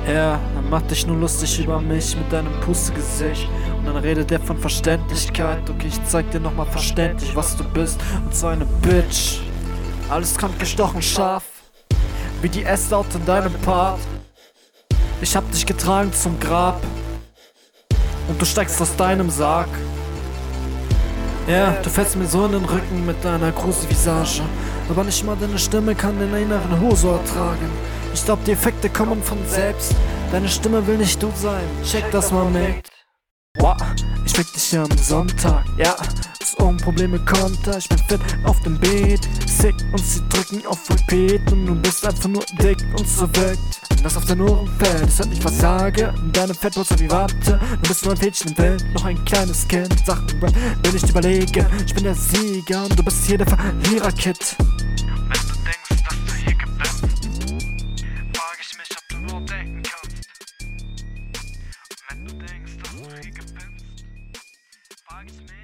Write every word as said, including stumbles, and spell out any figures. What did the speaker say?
Ja, dann mach dich nur lustig über mich mit deinem Pustegesicht. Und dann redet der von Verständlichkeit. Okay, ich zeig dir nochmal verständlich, was du bist. Und zwar eine Bitch. Alles kommt gestochen scharf, wie die S-Laut in deinem Part. Ich hab dich getragen zum Grab und du steigst aus deinem Sarg. Ja, du fällst mir so in den Rücken mit deiner großen Visage. Aber nicht mal deine Stimme kann den inneren Husor ertragen. Ich glaub, die Effekte kommen von selbst. Deine Stimme will nicht du sein. Check das mal mit. Wow, ich fick dich am Sonntag. Ja, bis oben Probleme Konter. Ich bin fit auf dem Beat. Sick und sie drücken auf Repeat. Und du bist einfach nur dick und so wirkt. Wenn das auf deine Ohren fällt, das hört nicht was sage. Und deine Fettwurzel wie Warte. Du bist nur ein Mädchen im Welt, noch ein kleines Kind. Sachen will ich überlegen. Ich bin der Sieger und du bist hier der Verlierer-Kid. Wenn du denkst, dass du hier gewinnst, frag ich mich, ob du nur denken kannst. Wenn du denkst, dass du hier gewinnst, frag ich mich.